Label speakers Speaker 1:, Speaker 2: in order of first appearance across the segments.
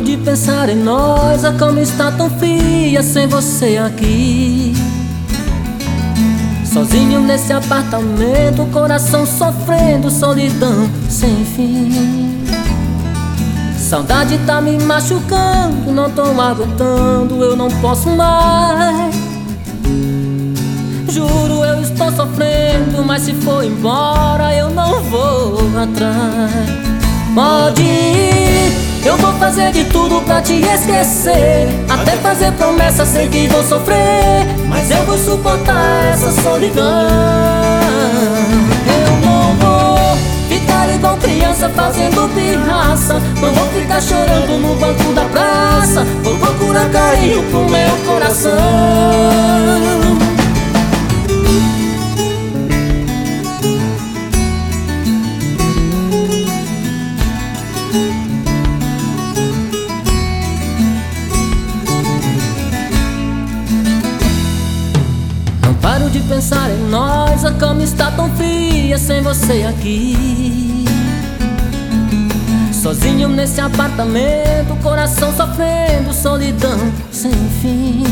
Speaker 1: paro de pensar em nós, a cama está tão fria sem você aqui. Sozinho nesse apartamento, coração sofrendo, solidão sem fim. Saudade tá me machucando, não tô aguentando, eu não posso mais. Juro, eu estou sofrendo, mas se for embora eu não vou atrás. Pode ir, eu vou fazer de tudo pra te esquecer, até fazer promessa, sei que vou sofrer, mas eu vou suportar essa solidão. Eu não vou ficar igual criança fazendo pirraça, não vou ficar chorando no banco da praça, vou procurar carinho pro meu coração. Paro de pensar em nós, a cama está tão fria sem você aqui. Sozinho nesse apartamento, coração sofrendo, solidão sem fim.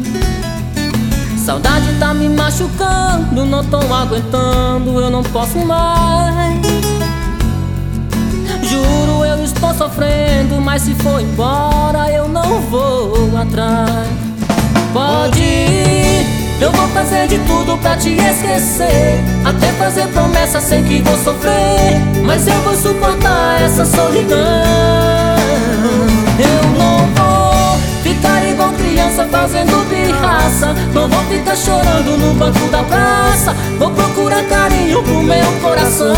Speaker 1: Saudade tá me machucando, não tô aguentando, eu não posso mais. Juro, eu estou sofrendo, mas se for embora eu não vou atrás. Pode ir, eu vou fazer de tudo pra te esquecer, até fazer promessa, sei que vou sofrer, mas eu vou suportar essa solidão. Eu não vou ficar igual criança fazendo pirraça, não vou ficar chorando no banco da praça, vou procurar carinho pro meu coração.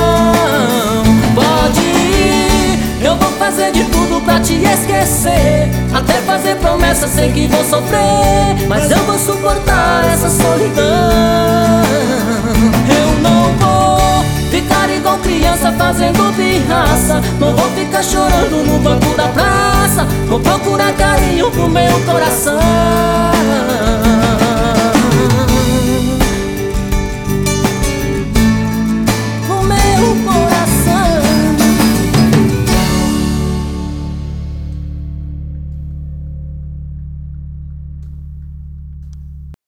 Speaker 1: Pode ir, eu vou fazer de tudo pra te esquecer, até fazer promessa, sei que vou sofrer, mas eu vou suportar essa solidão. Eu não vou ficar igual criança fazendo pirraça, não vou ficar chorando no banco da praça, vou procurar carinho pro meu coração.